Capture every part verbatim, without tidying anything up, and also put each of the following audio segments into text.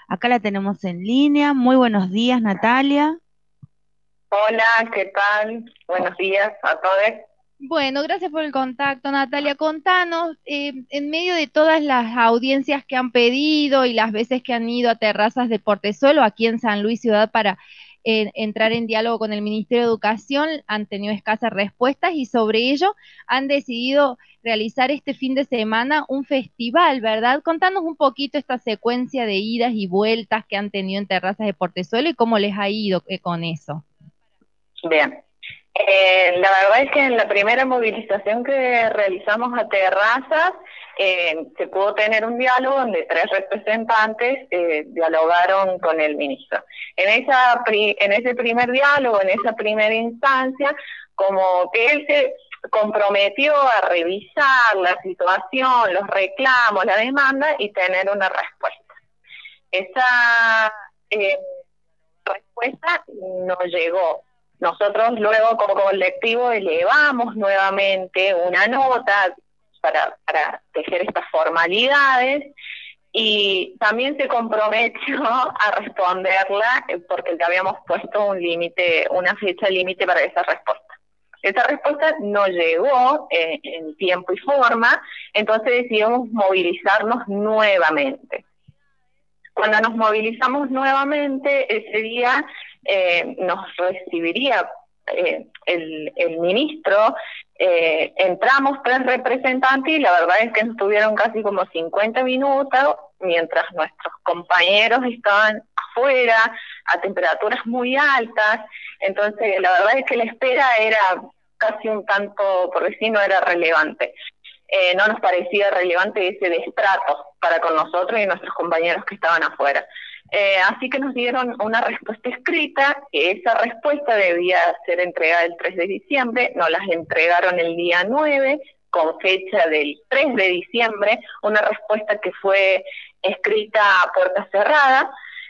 Acá la tenemos en línea. Muy buenos días, Natalia. Hola, ¿qué tal? Buenos días a todos. Bueno, gracias por el contacto, Natalia. Contanos, eh, en medio de todas las audiencias que han pedido y las veces que han ido a terrazas de Portezuelo, aquí en San Luis Ciudad, para eh, entrar en diálogo con el Ministerio de Educación, han tenido escasas respuestas y sobre ello han decidido realizar este fin de semana un festival, ¿verdad? Contanos un poquito esta secuencia de idas y vueltas que han tenido en terrazas de Portezuelo y cómo les ha ido eh, con eso. Bien. Eh, la verdad es que en la primera movilización que realizamos a terrazas, eh, se pudo tener un diálogo donde tres representantes eh, dialogaron con el ministro. En, esa pri en ese primer diálogo, en esa primera instancia, como que él se comprometió a revisar la situación, los reclamos, la demanda y tener una respuesta. Esa eh, respuesta no llegó. Nosotros luego como colectivo elevamos nuevamente una nota para, para tejer estas formalidades y también se comprometió a responderla porque le habíamos puesto un límite, una fecha límite para esa respuesta. Esa respuesta no llegó eh, en tiempo y forma, entonces decidimos movilizarnos nuevamente. Cuando nos movilizamos nuevamente, ese día eh, nos recibiría eh, el, el ministro, eh, entramos tres representantes y la verdad es que nos tuvieron casi como cincuenta minutos, mientras nuestros compañeros estaban afuera a temperaturas muy altas, entonces la verdad es que la espera era casi un tanto, por decir, no era relevante. Eh, no nos parecía relevante ese destrato para con nosotros y nuestros compañeros que estaban afuera. Eh, así que nos dieron una respuesta escrita, que esa respuesta debía ser entregada el tres de diciembre, nos las entregaron el día nueve, con fecha del tres de diciembre, una respuesta que fue escrita a puerta cerrada,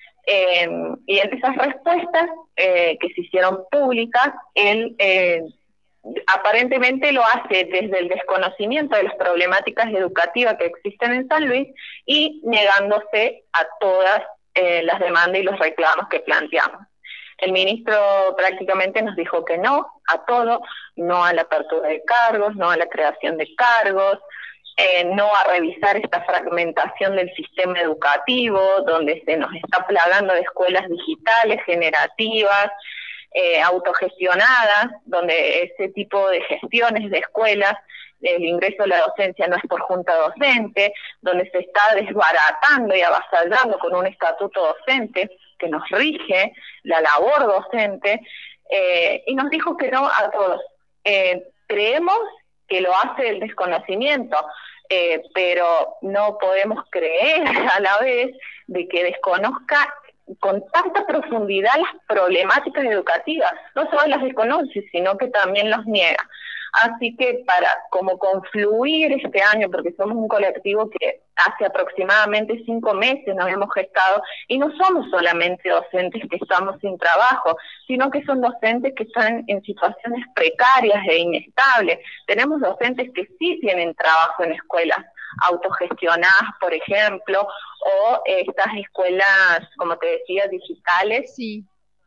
eh, y en esas respuestas eh, que se hicieron públicas, él eh, aparentemente lo hace desde el desconocimiento de las problemáticas educativas que existen en San Luis y negándose a todas eh, las demandas y los reclamos que planteamos. El ministro prácticamente nos dijo que no a todo, no a la apertura de cargos, no a la creación de cargos, eh, no a revisar esta fragmentación del sistema educativo, donde se nos está plagando de escuelas digitales, generativas, Eh, autogestionadas, donde ese tipo de gestiones de escuelas, el ingreso a la docencia no es por junta docente, donde se está desbaratando y avasallando con un estatuto docente que nos rige la labor docente, eh, y nos dijo que no a todos. Eh, creemos que lo hace el desconocimiento, eh, pero no podemos creer a la vez de que desconozca con tanta profundidad las problemáticas educativas, no solo las desconoce, sino que también los niega. Así que para como confluir este año, porque somos un colectivo que hace aproximadamente cinco meses nos hemos gestado, y no somos solamente docentes que estamos sin trabajo, sino que son docentes que están en situaciones precarias e inestables. Tenemos docentes que sí tienen trabajo en escuelas autogestionadas, por ejemplo, o estas escuelas, como te decía, digitales Sí.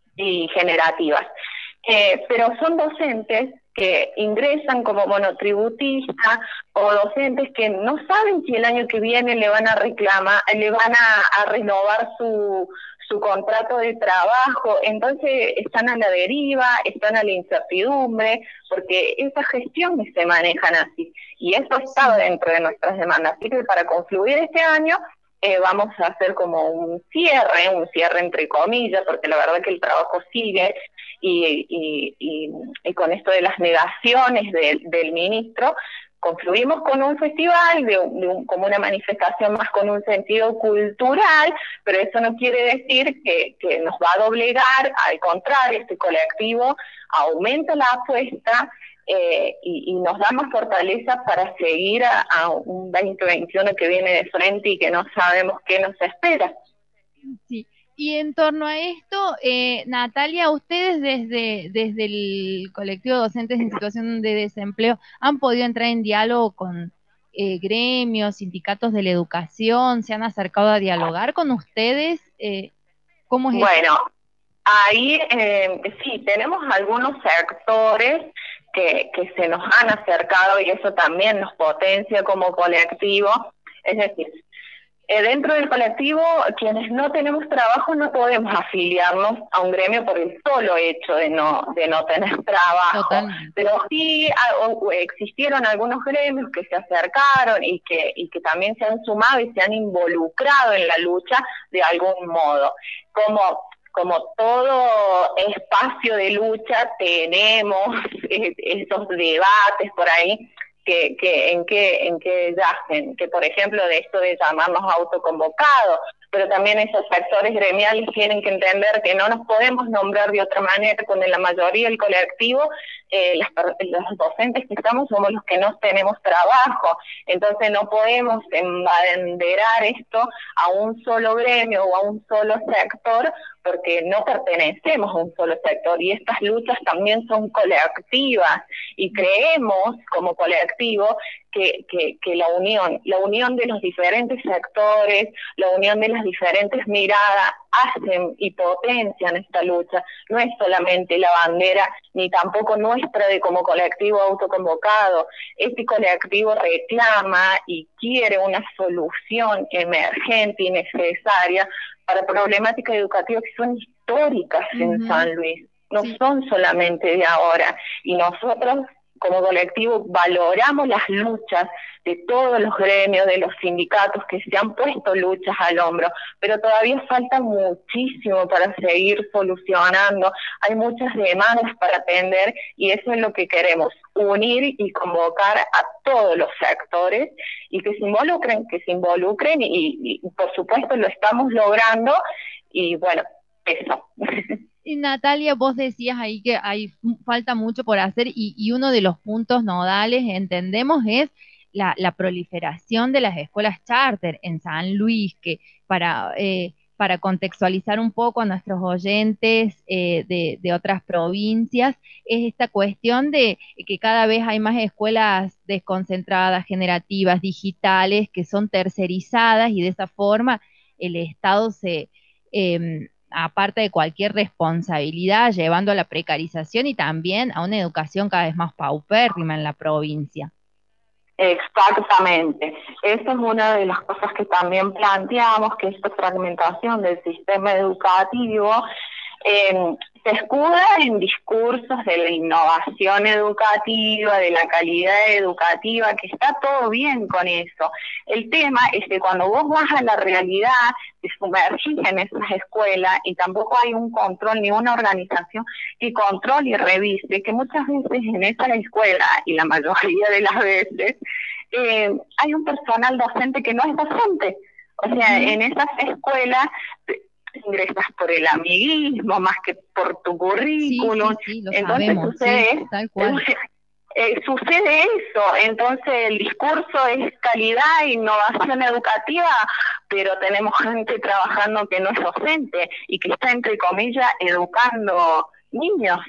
y generativas. Eh, pero son docentes que ingresan como monotributistas o docentes que no saben si el año que viene le van a reclamar, le van a, a renovar su, su contrato de trabajo, entonces están a la deriva, están a la incertidumbre, porque esas gestiones se manejan así, y eso estaba dentro de nuestras demandas. Así que para concluir este año, eh, vamos a hacer como un cierre, un cierre entre comillas, porque la verdad que el trabajo sigue, y, y, y, y con esto de las negaciones de, del ministro, concluimos con un festival, de, de un, como una manifestación más con un sentido cultural, pero eso no quiere decir que, que nos va a doblegar, al contrario, este colectivo aumenta la apuesta eh, y, y nos da más fortaleza para seguir a, a un veinte veintiuno que viene de frente y que no sabemos qué nos espera. Sí. Y en torno a esto, eh, Natalia, ustedes desde, desde el colectivo de docentes en situación de desempleo han podido entrar en diálogo con eh, gremios, sindicatos de la educación, se han acercado a dialogar con ustedes? Eh, ¿cómo es eso? Bueno, ahí eh, sí, tenemos algunos sectores que, que se nos han acercado y eso también nos potencia como colectivo. Es decir, eh, dentro del colectivo, quienes no tenemos trabajo no podemos afiliarnos a un gremio por el solo hecho de no, de no tener trabajo. Totalmente. Pero sí a, o, existieron algunos gremios que se acercaron y que, y que también se han sumado y se han involucrado en la lucha de algún modo. Como como todo espacio de lucha tenemos esos debates por ahí que, que en qué en qué yacen, que por ejemplo de esto de llamarnos autoconvocados, pero también esos sectores gremiales tienen que entender que no nos podemos nombrar de otra manera, cuando la mayoría del colectivo, eh, las, los docentes que estamos somos los que no tenemos trabajo, entonces no podemos embanderar esto a un solo gremio o a un solo sector, porque no pertenecemos a un solo sector, y estas luchas también son colectivas, y creemos como colectivo que, que, que la unión, la unión de los diferentes sectores, la unión de las diferentes miradas hacen y potencian esta lucha. No es solamente la bandera, ni tampoco nuestra de como colectivo autoconvocado. Este colectivo reclama y quiere una solución emergente y necesaria para problemáticas educativas que son históricas uh-huh. en San Luis, no sí. son solamente de ahora, y nosotros como colectivo valoramos las luchas de todos los gremios, de los sindicatos que se han puesto luchas al hombro, pero todavía falta muchísimo para seguir solucionando, hay muchas demandas para atender, y eso es lo que queremos, unir y convocar a todos los sectores, y que se involucren, que se involucren, y, y por supuesto lo estamos logrando, y bueno, eso. Y Natalia, vos decías ahí que hay falta mucho por hacer y, y uno de los puntos nodales, entendemos, es la, la proliferación de las escuelas charter en San Luis, que para, eh, para contextualizar un poco a nuestros oyentes eh, de, de otras provincias, es esta cuestión de que cada vez hay más escuelas desconcentradas, generativas, digitales, que son tercerizadas, y de esa forma el Estado se... Eh, aparte de cualquier responsabilidad, llevando a la precarización y también a una educación cada vez más paupérrima en la provincia. Exactamente. Esa es una de las cosas que también planteamos, que esta fragmentación del sistema educativo eh, se escuda en discursos de la innovación educativa, de la calidad educativa, que está todo bien con eso. El tema es que cuando vos vas a la realidad, te sumergís en esas escuelas y tampoco hay un control ni una organización que controle y revise, que muchas veces en esa escuela, y la mayoría de las veces, eh, hay un personal docente que no es docente. O sea, uh-huh. en esas escuelas ingresas por el amiguismo más que por tu currículum, sí, sí, sí, lo entonces sabemos, sucede, sí, tal cual. Eh, sucede eso, entonces el discurso es calidad e innovación educativa, pero tenemos gente trabajando que no es docente y que está, entre comillas, educando niños,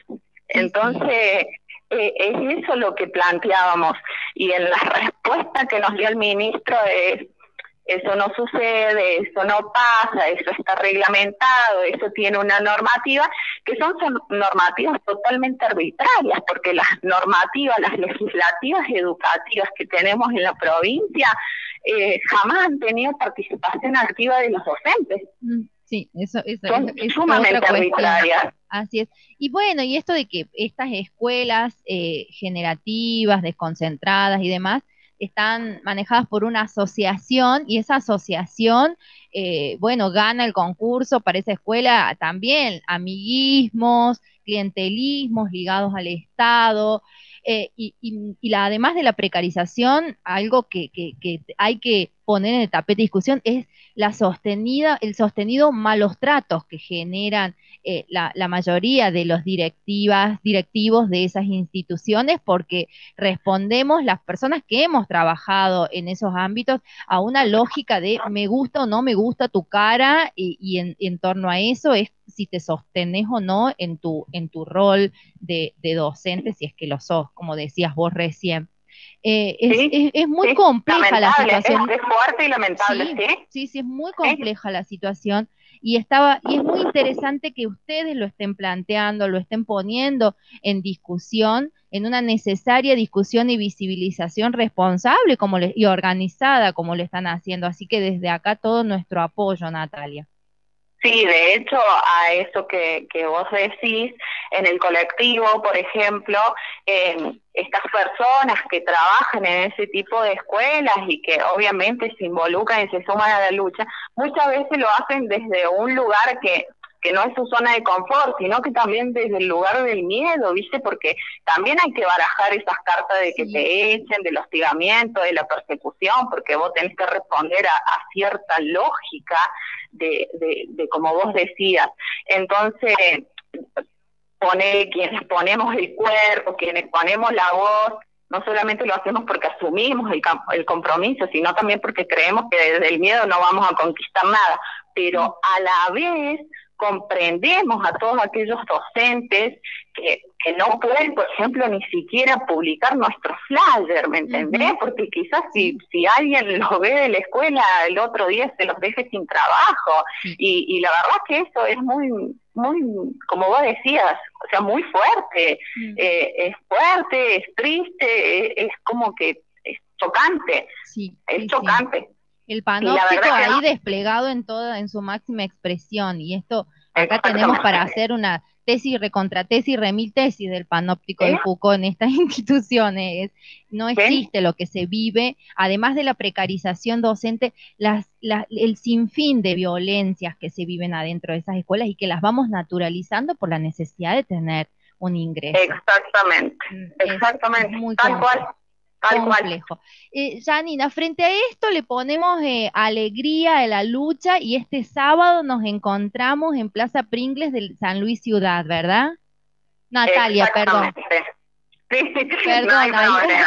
entonces eh, es eso lo que planteábamos, y en la respuesta que nos dio el ministro es: eso no sucede, eso no pasa, eso está reglamentado, eso tiene una normativa, que son, son normativas totalmente arbitrarias, porque las normativas, las legislativas educativas que tenemos en la provincia eh, jamás han tenido participación activa de los docentes. Sí, eso, eso son es, es sumamente otra arbitrarias. Así es. Y bueno, y esto de que estas escuelas eh, generativas, desconcentradas y demás, están manejadas por una asociación, y esa asociación, eh, bueno, gana el concurso para esa escuela también, amiguismos, clientelismos ligados al Estado, eh, y, y, y la, además de la precarización, algo que, que, que hay que poner en el tapete de discusión es la sostenida, el sostenido malos tratos que generan eh, la, la mayoría de los directivas, directivos de esas instituciones, porque respondemos las personas que hemos trabajado en esos ámbitos a una lógica de me gusta o no me gusta tu cara, y, y en, en torno a eso es si te sostenés o no en tu, en tu rol de, de docente, si es que lo sos, como decías vos recién. Eh, es, Sí, es, es muy sí, compleja la lamentable, es, situación. es fuerte y lamentable, Sí, ¿sí? sí, sí, es muy Sí, compleja la situación y estaba, y es muy interesante que ustedes lo estén planteando, lo estén poniendo en discusión, en una necesaria discusión y visibilización responsable como le- y organizada como lo están haciendo. Así que desde acá todo nuestro apoyo, Natalia. sí, de hecho, a eso que, que vos decís, en el colectivo, por ejemplo, eh, estas personas que trabajan en ese tipo de escuelas y que obviamente se involucran y se suman a la lucha, muchas veces lo hacen desde un lugar que que no es su zona de confort, sino que también desde el lugar del miedo, ¿viste? Porque también hay que barajar esas cartas de que Sí, te echen, del hostigamiento, de la persecución, porque vos tenés que responder a, a cierta lógica de, de, de como vos decías. Entonces, pone, quienes ponemos el cuerpo, quienes ponemos la voz, no solamente lo hacemos porque asumimos el, el compromiso, sino también porque creemos que desde el miedo no vamos a conquistar nada, pero a la vez comprendemos a todos aquellos docentes que, que no pueden, por ejemplo, ni siquiera publicar nuestro flyer, ¿me entendés? ujú, Porque quizás si, sí, si alguien lo ve de la escuela, el otro día se los deje sin trabajo. sí. Y, y la verdad que eso es muy, muy, como vos decías, o sea, muy fuerte. Mm, Eh, es fuerte, es triste, es, es como que es chocante, sí, es sí, sí. chocante. El Y la panóptico verdad que ahí no, desplegado en toda, en su máxima expresión. Y esto, acá tenemos para exactamente. hacer una tesis, recontratesis, remil tesis del panóptico ¿Sí? de Foucault en estas instituciones. No ¿Sí? existe lo que se vive, además de la precarización docente, las, la- el sinfín de violencias que se viven adentro de esas escuelas y que las vamos naturalizando por la necesidad de tener un ingreso. Exactamente, Mm, Es, es exactamente, muy tal cual, complejo. tal cual. Complejo. Eh, Janina, frente a esto le ponemos eh, alegría a la lucha y este sábado nos encontramos en Plaza Pringles de San Luis Ciudad, ¿verdad? Natalia, perdón, Exactamente. Sí, no hay perdón ahí. problema.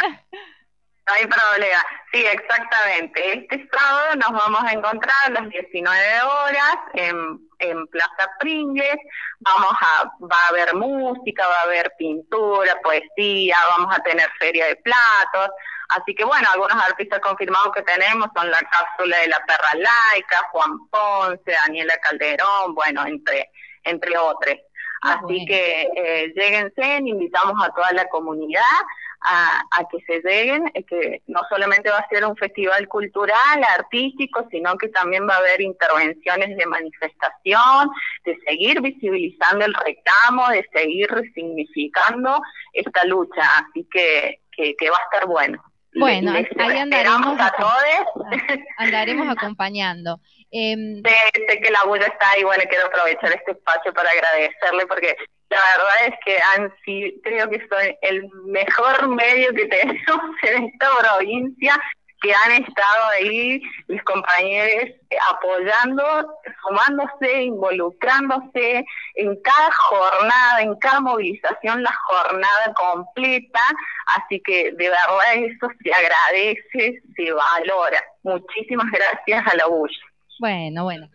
No hay problema. Sí, exactamente. Este sábado nos vamos a encontrar a las diecinueve horas en, en Plaza Pringles. Vamos a, va a haber música, va a haber pintura, poesía, vamos a tener feria de platos. Así que bueno, algunos artistas confirmados que tenemos son la cápsula de la perra laica, Juan Ponce, Daniela Calderón, bueno, entre, entre otros. Qué Así bueno. que eh, lléguense, invitamos a toda la comunidad a, a que se lleguen, eh, que no solamente va a ser un festival cultural, artístico, sino que también va a haber intervenciones de manifestación, de seguir visibilizando el reclamo, de seguir resignificando esta lucha. Así que, que, que va a estar bueno. Le, Bueno, les an- ahí esperamos andaremos, a acom- todos. ah, andaremos acompañando. Em, Sé, sé que la bulla está ahí, bueno, quiero aprovechar este espacio para agradecerle porque la verdad es que han sido, creo que son el mejor medio que tenemos en esta provincia, que han estado ahí mis compañeros eh, apoyando, sumándose, involucrándose en cada jornada, en cada movilización, la jornada completa, así que de verdad eso se agradece, se valora. Muchísimas gracias a la bulla. Bueno, bueno.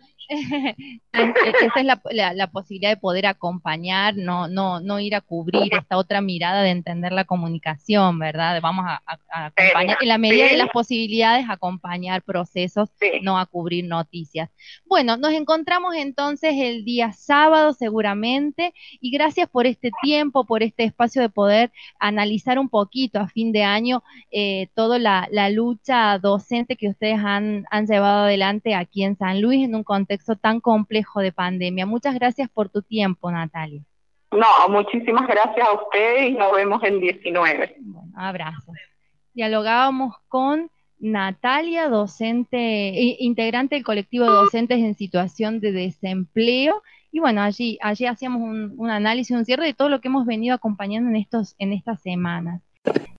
Es- e- Esa es la, la- la posibilidad de poder acompañar, no, no, no ir a cubrir esta otra mirada de entender la comunicación, ¿verdad? Vamos a, a- a acompañar, en la medida de Sí, las posibilidades, acompañar procesos, sí. no a cubrir noticias. Bueno, nos encontramos entonces el día sábado seguramente y gracias por este tiempo, por este espacio de poder analizar un poquito a fin de año eh, toda la, la lucha docente que ustedes han, han llevado adelante aquí en San Luis en un contexto tan complejo de pandemia. Muchas gracias por tu tiempo, Natalia. No, muchísimas gracias a ustedes y nos vemos el diecinueve. Bueno, abrazos. Dialogábamos con Natalia, docente, eh, integrante del colectivo de docentes en situación de desempleo. Y bueno, allí, allí hacíamos un, un análisis, un cierre de todo lo que hemos venido acompañando en estos, en estas semanas.